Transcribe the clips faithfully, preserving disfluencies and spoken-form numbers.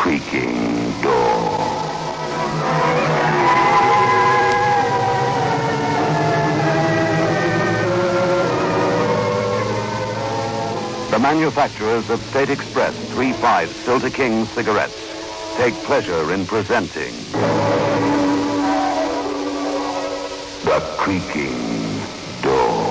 creaking door. The manufacturers of State Express three five Stilton King cigarettes take pleasure in presenting The Creaking Door.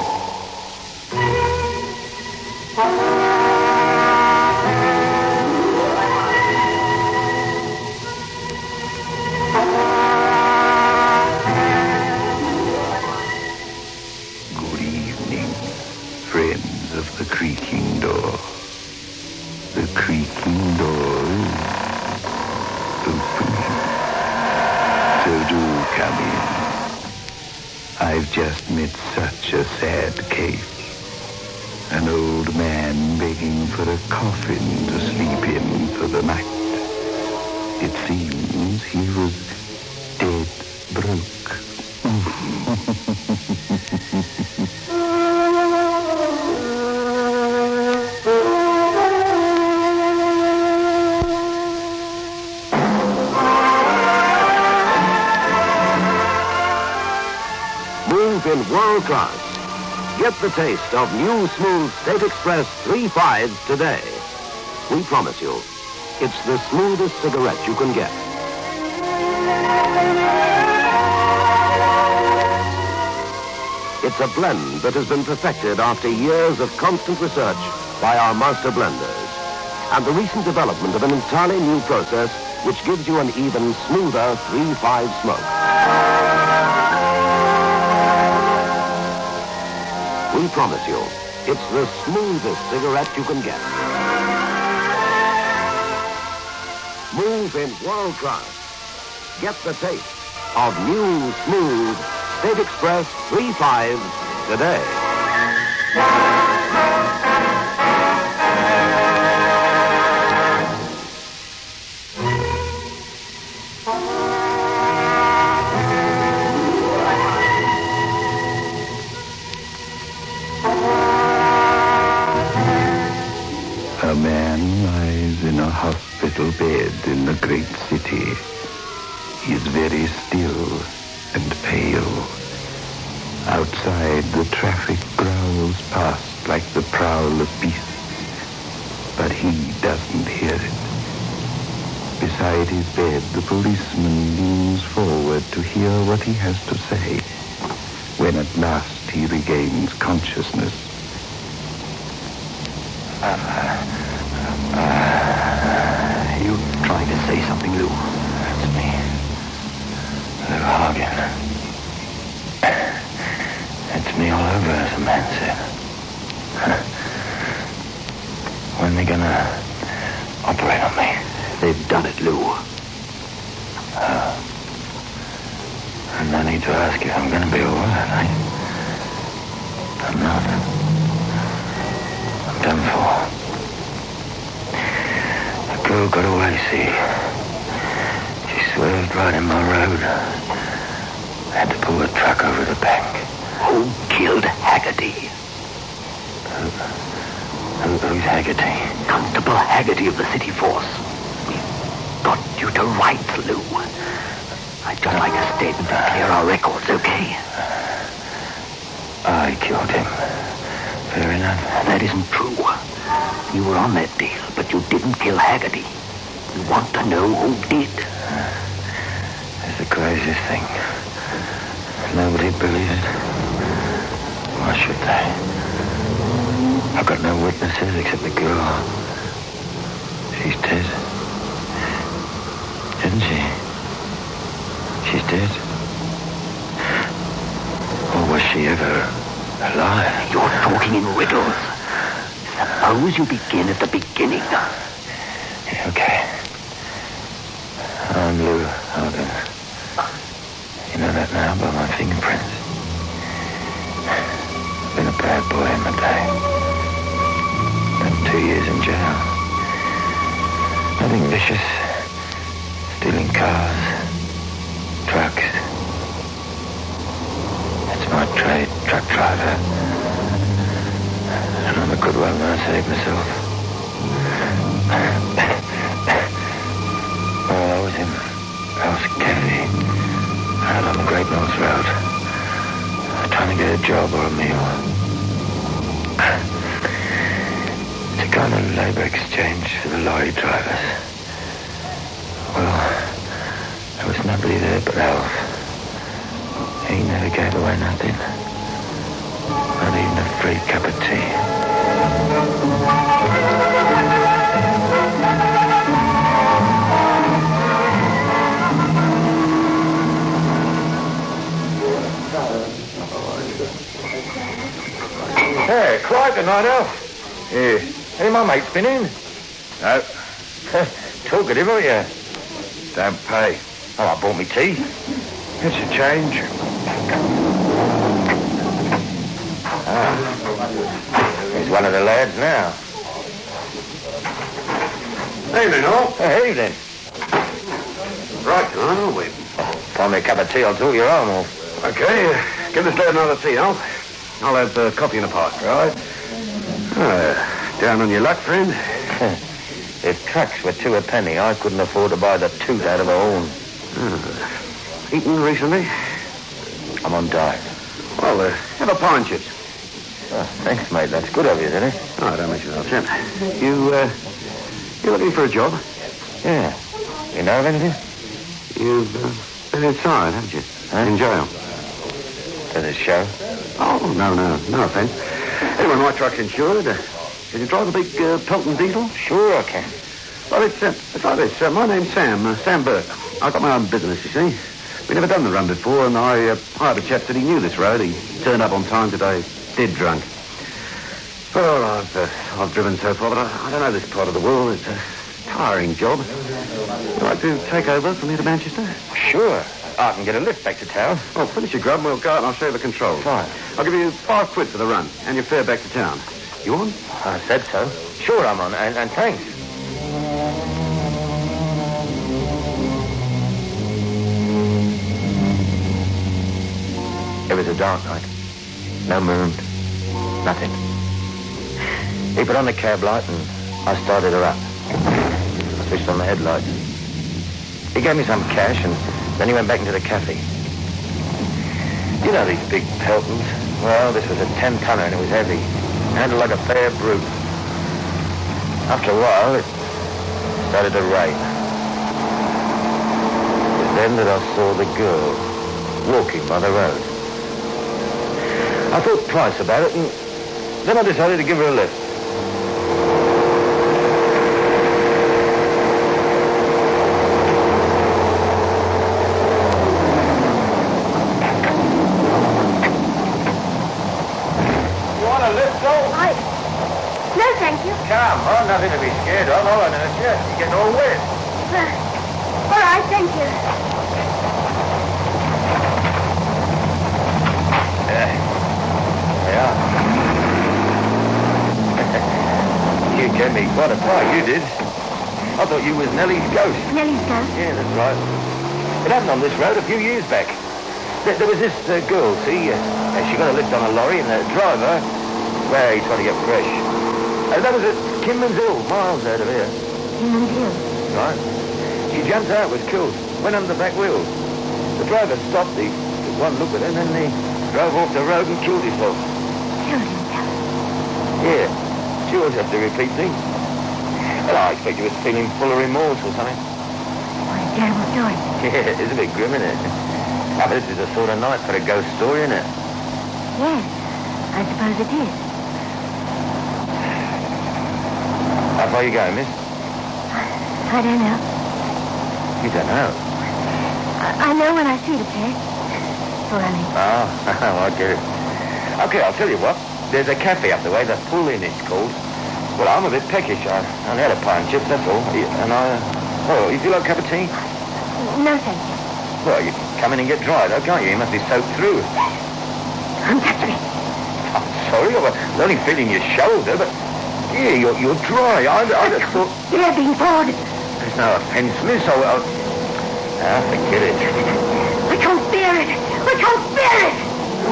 Good evening, friends of The Creaking Door. The creaking door is opening. So do come in. I've just met such a sad case. An old man begging for a coffin to sleep in for the night. It seems he was dead broke. In world class. Get the taste of new smooth State Express three fives today. We promise you, it's the smoothest cigarette you can get. It's a blend that has been perfected after years of constant research by our master blenders. And the recent development of an entirely new process which gives you an even smoother three five smoke. We promise you, it's the smoothest cigarette you can get. Move in world class. Get the taste of new, smooth State Express three fives today. A man lies in a hospital bed in the great city. He is very still and pale. Outside, the traffic growls past like the prowl of beasts, but he doesn't hear it. Beside his bed, the policeman leans forward to hear what he has to say. When at last he regains consciousness, Uh, uh, you trying to say something, Lou? That's me. Lou Hagen. It's me all over, as the man said. When they gonna operate on me? They've done it, Lou. Uh, and no need to ask if I'm gonna be all right. I, I'm not. Done for. The girl got away, see. She swerved right in my road. I had to pull the truck over the bank. Who killed Haggerty? Who, who, who's Haggerty? Constable Haggerty of the city force. We've got you to rights, Lou. I'd just like a statement to clear our records, okay? I killed him. Fair enough. That isn't true. You were on that deal, but you didn't kill Haggerty. We want to know who did. It's the craziest thing. Nobody believes it. Why should they? I've got no witnesses except the girl. She's dead. Isn't she? She's dead. Or was she ever alive? You're talking in riddles. Suppose you begin at the beginning. Okay. I'm Lou Hagen. You know that now by my fingerprints. Been a bad boy in my day. Spent two years in jail. Nothing vicious. Stealing cars. Trucks. That's my trade, truck driver. And I'm a good one when I save myself. run a labour exchange for the lorry drivers. Well, there was nobody there but Alf. He never gave away nothing. Not even a free cup of tea. Hey, quiet tonight, Alf. Yeah. Hey, my mate's been in. No. Talkative, aren't you? Don't pay. Oh, I bought me tea. It's a change. Ah. He's one of the lads now. Evening, all. Hey, evening. Right tonight, aren't we? Find me a cup of tea, I'll talk your arm off. Okay, uh, give this lad another tea, Al. I'll have uh, coffee in a pot. Right. Uh, down on your luck, friend. If tracks were two a penny, I couldn't afford to buy the tooth out of a horn. Uh, eaten recently? I'm on diet. Well, uh, have a pie and chips. Oh, thanks, mate. That's good of you, isn't it? Oh, don't mention that, chap. You, uh, you looking for a job? Yeah. You know of anything? You've uh, been inside, haven't you? Huh? In jail. Does it show? Oh, no, no, no offence. Anyway, my truck's insured. Uh, can you drive a big uh, Pelton diesel? Sure I can. Well, it's, uh, it's like this. Uh, my name's Sam, uh, Sam Burke. I've got my own business, you see. We've never done the run before, and I uh, hired a chap that he knew this road. He turned up on time today, dead drunk. Well, I've, uh, I've driven so far, but I, I don't know this part of the world. It's a tiring job. Would you like to take over from here to Manchester? Sure. I can get a lift back to town. Well, finish your grub and we'll go out and I'll show you the controls. Fine. I'll give you five quid for the run and your fare back to town. You on? I said so. Sure I'm on, and, and thanks. It was a dark night. No moon. Nothing. He put on the cab light and I started her up. I switched on the headlights. He gave me some cash and then he went back into the cafe. You know these big Peltons? Well, this was a ten-tonner and it was heavy. Handled like a fair brute. After a while, it started to rain. It was then that I saw the girl walking by the road. I thought twice about it and then I decided to give her a lift. Come on, nothing to be scared of. All I know is yes, you're getting all wet. Uh, all right, thank you. Yeah. Yeah. You gave me quite a fright, you did. I thought you was Nellie's ghost. Nellie's ghost? Yeah, that's right. It happened on this road a few years back. There, there was this uh, girl, see? Uh, she got a lift on a lorry and the driver, well, he tried to get fresh. Uh, that was at Kinman's Hill, miles out of here. Kinman's Hill? Right. She jumped out, was killed, went under the back wheel. The driver stopped, he took one look at her, and then he drove off the road and killed himself. Killed himself? Yeah. She always has to repeat things. Well, I expect he was feeling full of remorse or something. What a terrible story. Yeah, it's a bit grim, isn't it? Ah, but this is the sort of night for a ghost story, isn't it? Yes, I suppose it is. How far are you going, miss? I don't know. You don't know? I, I know when I see the place. Running. Oh, I get it. Okay, I'll tell you what. There's a cafe up the way, the Pull Inn it's called. Well, I'm a bit peckish. I only had a pie and chips, that's all. And I... Oh, you feel like a cup of tea? No, thank you. Well, you can come in and get dry, though, can't you? You must be soaked through. Don't touch me. I'm sorry, I was only feeling your shoulder, but... Yeah, you're, you're dry. I, I just thought... You're being poured. There's no offence, miss. I... I... Ah, forget it. We can't bear it. We can't bear it.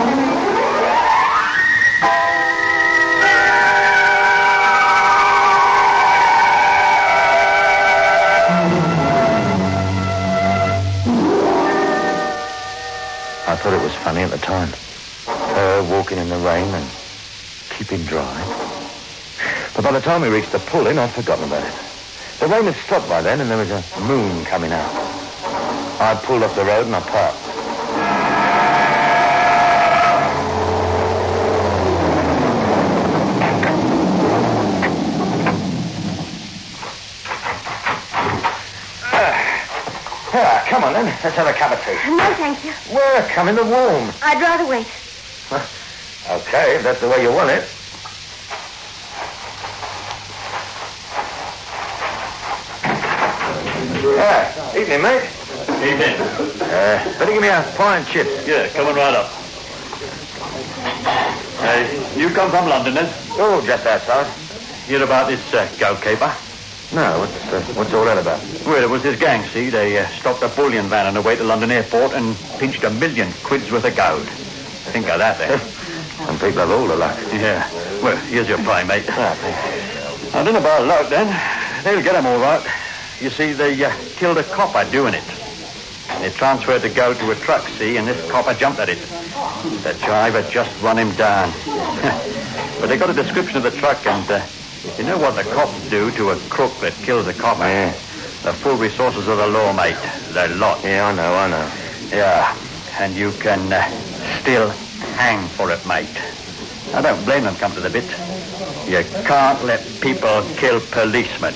I thought it was funny at the time. Her walking in the rain and keeping dry. But by the time we reached the pull-in, I'd forgotten about it. The rain had stopped by then, and there was a moon coming out. I pulled off the road and I parked. Ah, come on, then. Let's have a cup of tea. No, thank you. Well, come in the warm. I'd rather wait. Okay, if that's the way you want it. Ah, evening, mate. Evening. Uh, better give me a pie and chips. Yeah, coming right up. Uh, you come from London, then? Oh, just outside. Hear about this uh, goat caper? No, what's, uh, what's all that about? Well, it was this gang, see? They uh, stopped a bullion van on the way to London airport and pinched a million quid's worth of gold. Think of that, then. Some people have all the luck. Yeah. Well, here's your pie, mate. Ah, thanks. I don't know about luck, then. They'll get 'em all right. You see, they uh, killed a copper doing it. They transferred the gold to a truck, see, and this copper jumped at it. The driver just run him down. But they got a description of the truck, and uh, you know what the cops do to a crook that kills a copper? Yeah. The full resources of the law, mate. The lot. Yeah, I know, I know. Yeah, and you can uh, still hang for it, mate. I don't blame them, come to the bit. You can't let people kill policemen.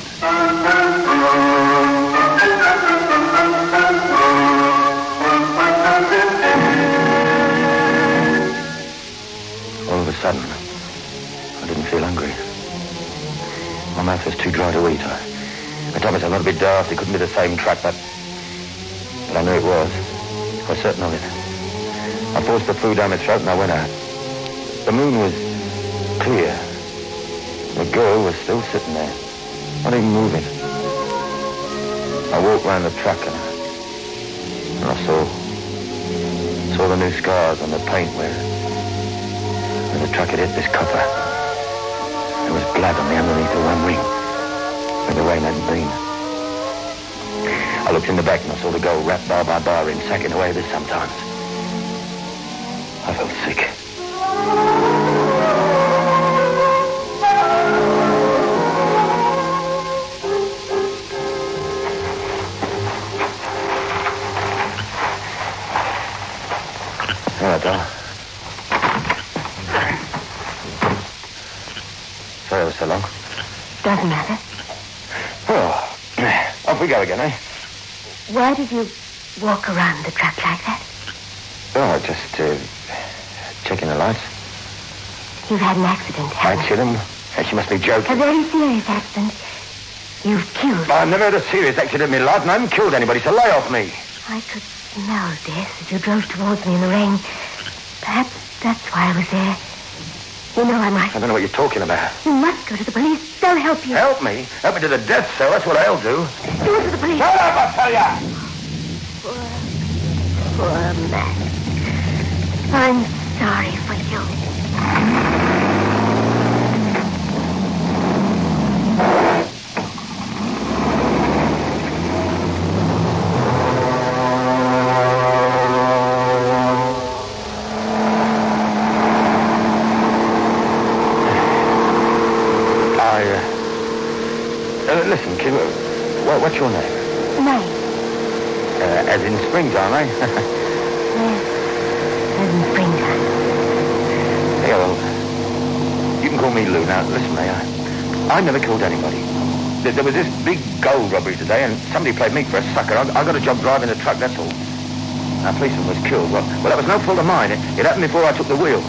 All of a sudden, I didn't feel hungry. My mouth was too dry to eat. I, I told myself not a bit daft. It couldn't be the same truck, but... But I knew it was. I was certain of it. I forced the food down my throat and I went out. The moon was clear. The girl was still sitting there, not even moving. I walked round the truck and, and I saw saw the new scars on the paint where, where the truck had hit this copper. There was blood on the underneath of one ring where the rain hadn't been. I looked in the back and I saw the gold wrapped bar by bar in sacking away this sometimes. I felt sick. Hello, Donna. Sorry I was so long. Doesn't matter. Oh, off we go again, eh? Why did you walk around the truck like that? Oh, just, uh, checking the lights. You've had an accident, haven't you? Accident? Hey, she must be joking. A very serious accident. You've killed. I've never had a serious accident in my life, and I haven't killed anybody, so lay off me. I could smell death as you drove towards me in the rain. Perhaps that's why I was there. You know I might. I don't know what you're talking about. You must go to the police. They'll help you. Help me? Help me to the death cell. That's what I'll do. Go to the police. Shut up, I tell ya! Poor, poor man. I'm sorry for you. Listen, kid, what, what's your name? May. Uh, as in springtime, eh? Yes, as in springtime. Yeah, well, you can call me Lou. Now, listen, May, I, I never killed anybody. There, there was this big gold robbery today, and somebody played me for a sucker. I, I got a job driving the truck, that's all. Our policeman was killed. Well, well, that was no fault of mine. It, it happened before I took the wheel.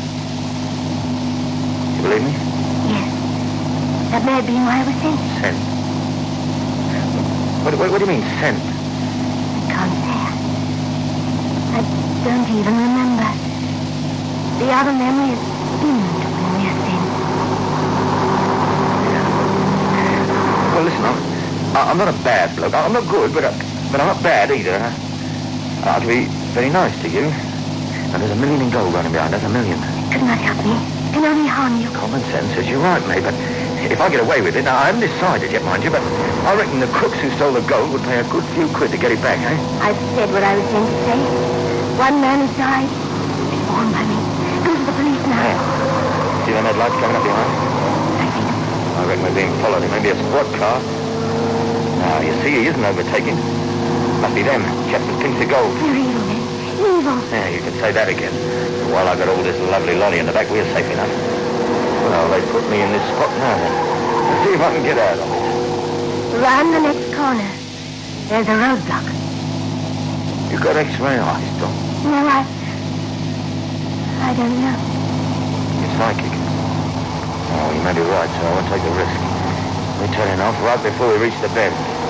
You believe me? Yes. That may have been why I was sent. Sent? What, what, what do you mean, sent? I can't say. I don't even remember. The other memory is dimmed when we're sent. Well, listen, I'm, I'm not a bad bloke. I'm not good, but, I, but I'm not bad either. I can be very nice to you. And there's a million in gold running behind us, a million. It could not help me. It can only harm you. Common sense says you're right, mate, but if I get away with it, now, I haven't decided yet, mind you, but I reckon the crooks who stole the gold would pay a good few quid to get it back, eh? I've said what I was sent to say. One man has died. Be warned by me. Go to the police now. Yeah. See them headlights coming up behind? I think I reckon we're being followed. It may be a squad car. Now, you see, he isn't overtaking. Must be them, chaps that pinch the gold. They're evil, men. Evil. Yeah, you could say that again. While I got all this lovely lolly in the back, we're safe enough. Well, they put me in this spot now, then. Let's see if I can get out of it. Round the next corner. There's a roadblock. You got X-ray eyes, Tom? No, I... I don't know. You're psychic. Oh, you may be right, so I won't take a risk. We're turning off right before we reach the bend.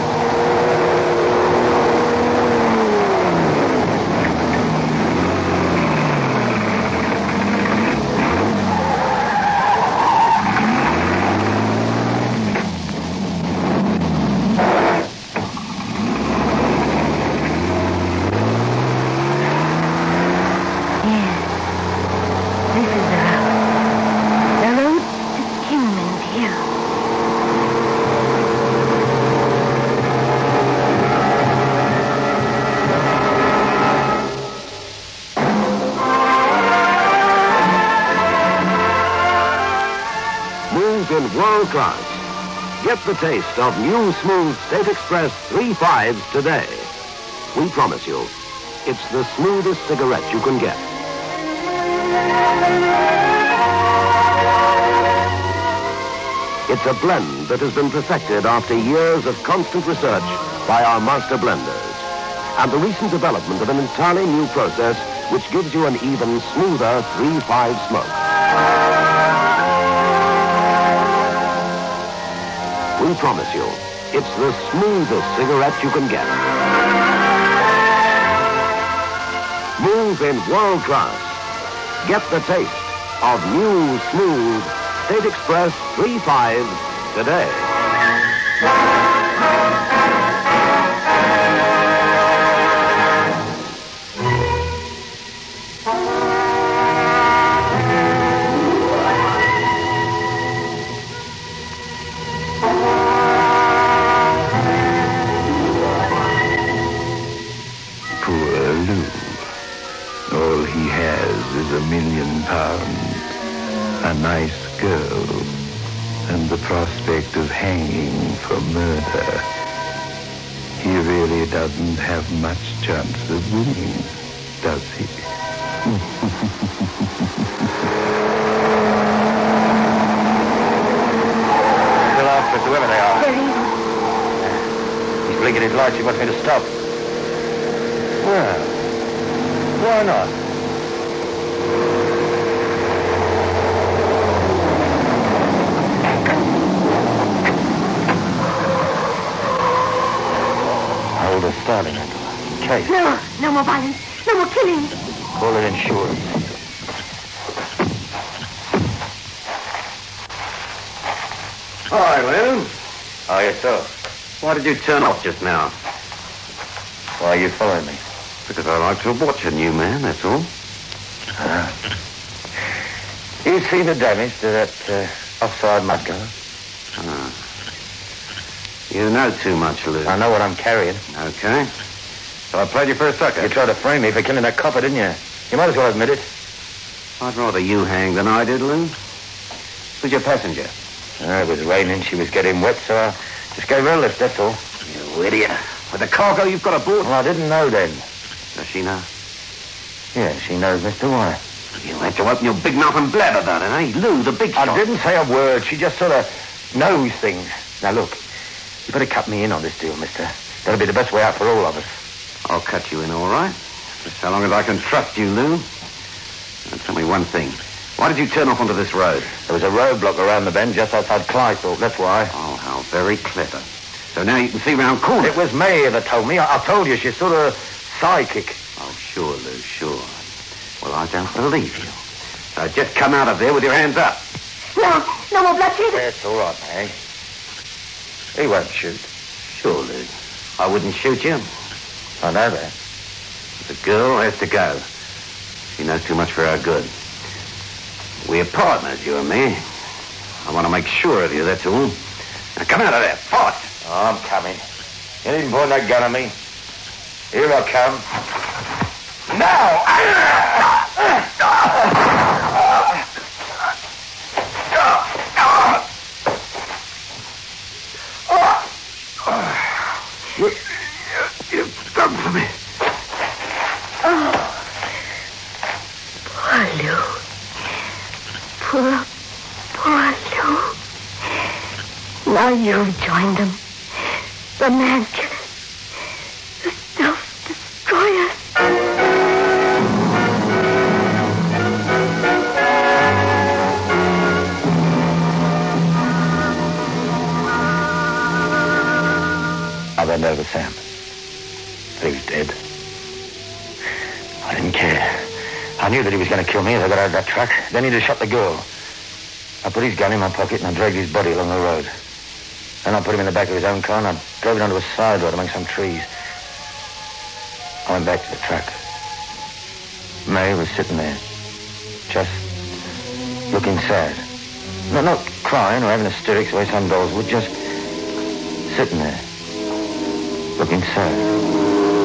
World class. Get the taste of new smooth State Express three fives today. We promise you, it's the smoothest cigarette you can get. It's a blend that has been perfected after years of constant research by our master blenders. And the recent development of an entirely new process which gives you an even smoother three five smoke. We promise you, it's the smoothest cigarette you can get. Move in world class. Get the taste of new, smooth State Express three fives today. A million pounds, a nice girl, and the prospect of hanging for murder. He really doesn't have much chance of winning, does he? Still after us, whoever they are. They're evil. He's blinking his lights. He wants me to stop. Well, why not? Hold a starting angle. In case. No, no more violence. No more killing. Call it insurance. Hi, Lynn. Oh, yes, sir. Why did you turn off just now? Why are you following me? Because I like to watch a new man, that's all. Uh, you see the damage to that uh, offside mudguard? Ah. You know too much, Lou. I know what I'm carrying. Okay. So I played you for a sucker. You tried to frame me for killing that copper, didn't you? You might as well admit it. I'd rather you hang than I did, Lou. Who's your passenger? Uh, it was raining. She was getting wet, so I just gave her a lift, that's all. You idiot. With the cargo you've got aboard. Well, I didn't know then. Does she know? Yeah, she knows Mister Wyatt. You had to open your big mouth and blab about it, eh? Lou, the big shot. I didn't say a word. She just sort of knows things. Now, look, you better cut me in on this deal, mister. That'll be the best way out for all of us. I'll cut you in, all right. Just so long as I can trust you, Lou. Now, tell me one thing. Why did you turn off onto this road? There was a roadblock around the bend just outside Clythorpe, that's why. Oh, how very clever. So now you can see round corners. It was May that told me. I, I told you, she's sort of psychic. Oh, sure, Lou, sure. Well, I don't believe you. So just come out of there with your hands up. No, no more bloodshed. That's all right, May. He won't shoot. Sure, Lou. I wouldn't shoot you. I know that. The girl has to go. She knows too much for our good. We're partners, you and me. I want to make sure of you, that's all. Now, come out of there, fast. Oh, I'm coming. You needn't point that gun at me. Here I come. Now! You, you, you've come for me. Oh. Poor Lou. Poor, poor Lou. Now you've joined them. The man killers. The self-destroyers. I bent over Sam. He was dead. I didn't care. I knew that he was going to kill me if I got out of that truck. Then he'd have shot the girl. I put his gun in my pocket and I dragged his body along the road. Then I put him in the back of his own car and I drove it onto a side road among some trees. I went back to the truck. May was sitting there, just looking sad. No, not crying or having hysterics the way some dolls would, just sitting there, looking sad.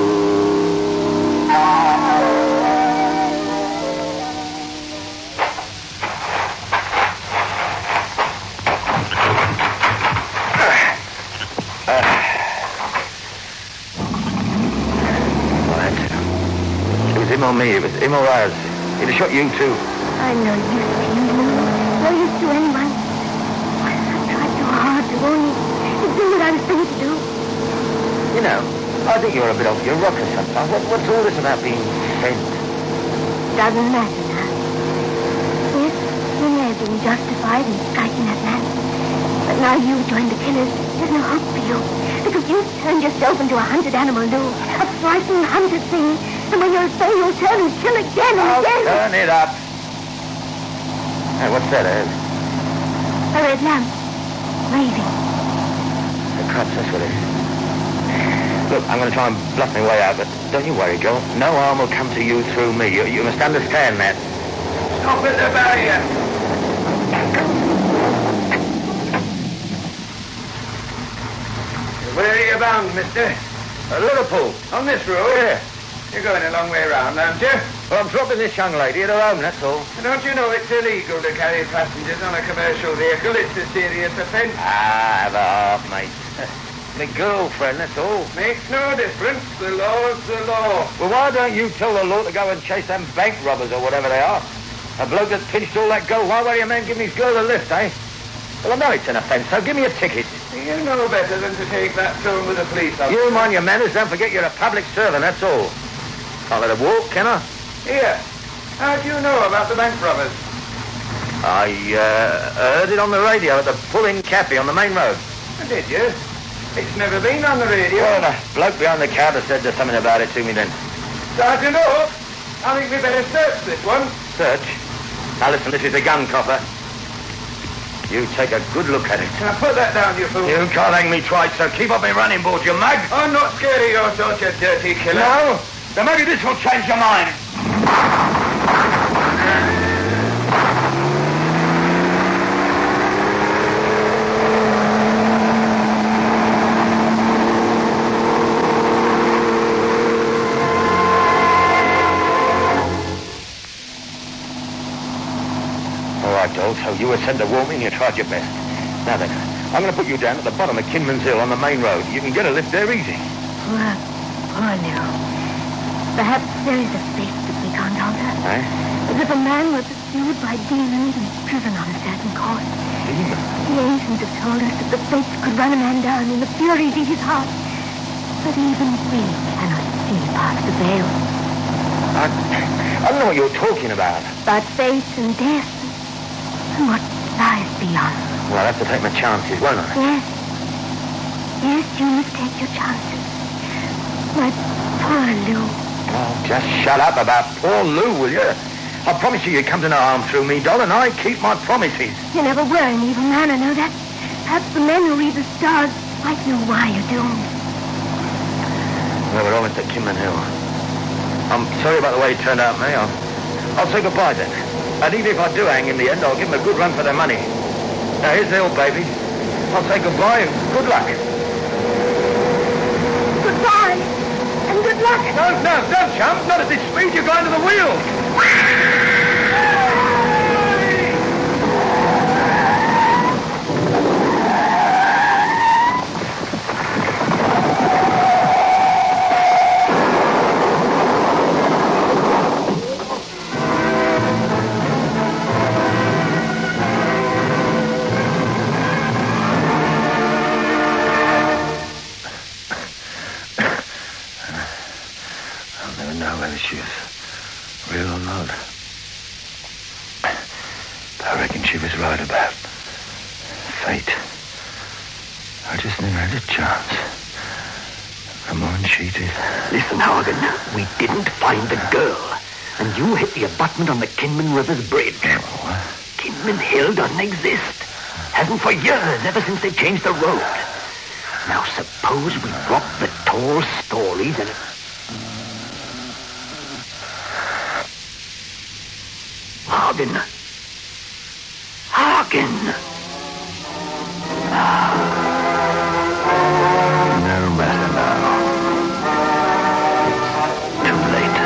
Him or me, it was him or us. He'd have shot you too. I know you, Steve. No use to anyone. I tried so hard to only to do what I was supposed to do. You know, I think you're a bit off your rocker sometimes. What, what's all this about being sent? Doesn't matter now. Yes, you may have been justified in striking that man. But now you've joined the killers. There's no hope for you. Because you've turned yourself into a hunted animal, Lou. A frightened, hunted thing. And when you're afraid, you'll turn and kill again and oh, again. Turn it up. Hey, what's that, Ed? A red lamp. Waving. The crutch, that's what it is. Look, I'm going to try and bluff my way out, but don't you worry, Joel. No harm will come to you through me. You, you must understand that. Stop at the barrier. Where are you bound, mister? Uh, Liverpool. On this road? Yeah. You're going a long way round, aren't you? Well, I'm dropping this young lady at her home, that's all. Don't you know it's illegal to carry passengers on a commercial vehicle? It's a serious offence. Ah, have a half, mate. My girlfriend, that's all. Makes no difference. The law's the law. Well, why don't you tell the law to go and chase them bank robbers or whatever they are? A bloke that pinched all that gold. Why won't your man give me his girl a lift, eh? Well, I know it's an offence, so give me a ticket. You know better than to take that tone with a police officer. You mind your manners. Don't forget you're a public servant, that's all. Can't let her walk, can I? Here. How do you know about the bank robbers? I uh, heard it on the radio at the Pull-In Cafe on the main road. Did you? It's never been on the radio. Well, the bloke behind the counter said there's something about it to me then. Sergeant Oak, I think we better search this one. Search? Now listen, this is a gun, copper. You take a good look at it. Now put that down, you fool. You can't hang me twice, so keep up me running board, you mug. I'm not scared of your sort, you dirty killer. No? Then maybe this will change your mind. So you were sent to warn me and you tried your best. Now then, I'm going to put you down at the bottom of Kinman's Hill on the main road. You can get a lift there easy. Poor, poor Lou. Perhaps there is a fate that we can't alter. Eh? As if a man were pursued by demons and driven on a certain course. Demons? The ancients have told us that the fates could run a man down and the furies eat his heart. But even we cannot see past the veil. I, I don't know what you're talking about. But fate and death and what lies beyond. Well, I'll have to take my chances, won't I? Yes. Yes, you must take your chances. My poor Lou. Oh, just shut up about poor Lou, will you? I promise you you come to no harm through me, doll, and I keep my promises. You never were an evil man, I know that. Perhaps the men who read the stars might know why you're doomed. Well, we're all into Kinman Hill. I'm sorry about the way it turned out, May. I'll, I'll say goodbye then. And even if I do hang in the end, I'll give them a good run for their money. Now, here's the old baby. I'll say goodbye and good luck. Goodbye and good luck. No, no, don't jump. Not at this speed. You're going to the wheel. just never had a chance. I'm on cheated. Listen, Horgan, we didn't find the girl. And you hit the abutment on the Kinman River's bridge. What? Kinman Hill doesn't exist. Hasn't for years, ever since they changed the road. Now suppose we drop the tall stories and... Horgan. Horgan. No matter now. It's too late.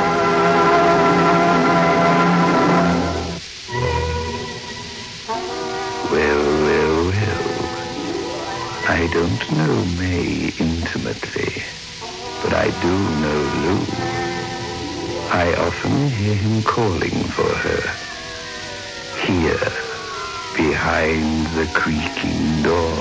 Well, well, well. I don't know May intimately, but I do know Lou. I often hear him calling for her. Here, behind the creaking door.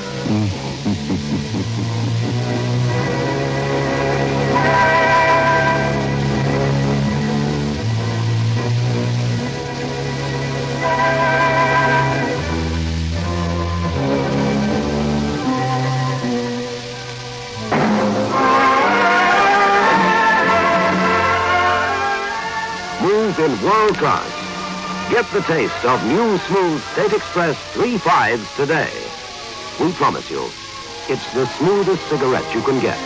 Move in world class. Get the taste of new smooth State Express three fives today. We promise you, it's the smoothest cigarette you can get.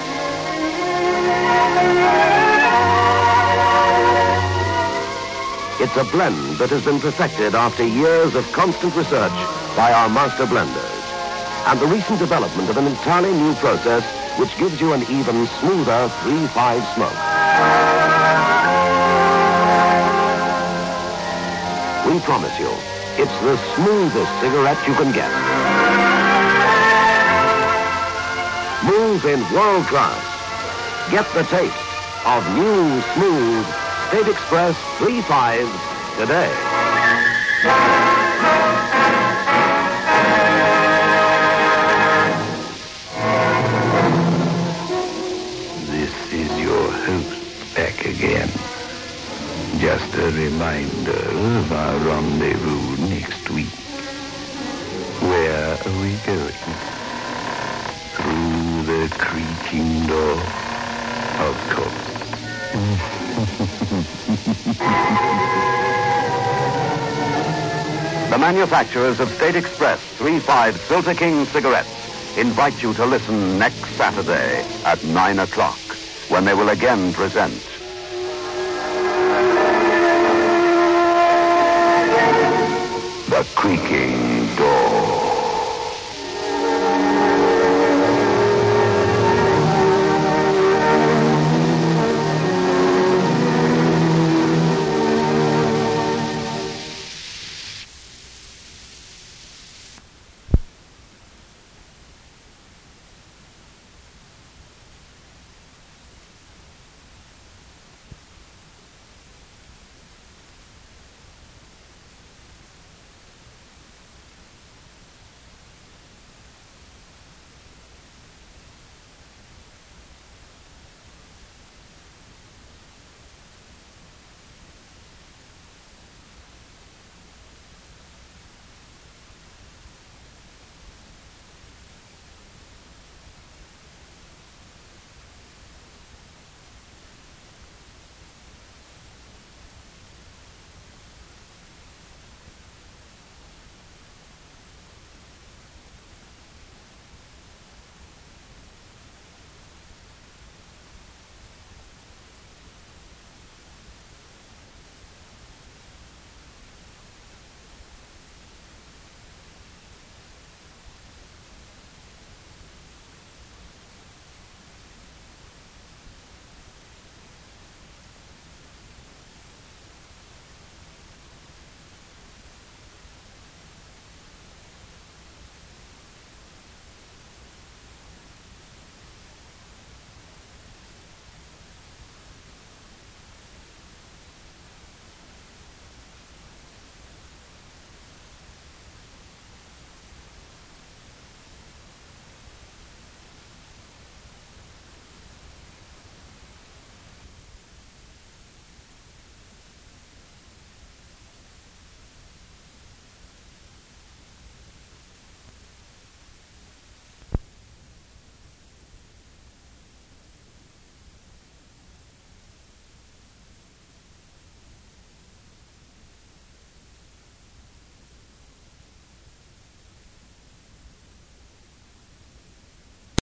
It's a blend that has been perfected after years of constant research by our master blenders. And the recent development of an entirely new process which gives you an even smoother three five smoke. We promise you, it's the smoothest cigarette you can get. Move in world class. Get the taste of new, smooth State Express three fives today. This is your host back again. Just a reminder of our rendezvous next week. Where are we going? Through the creaking door, of course. The manufacturers of State Express three five Filter King cigarettes invite you to listen next Saturday at nine o'clock when they will again present The Creaking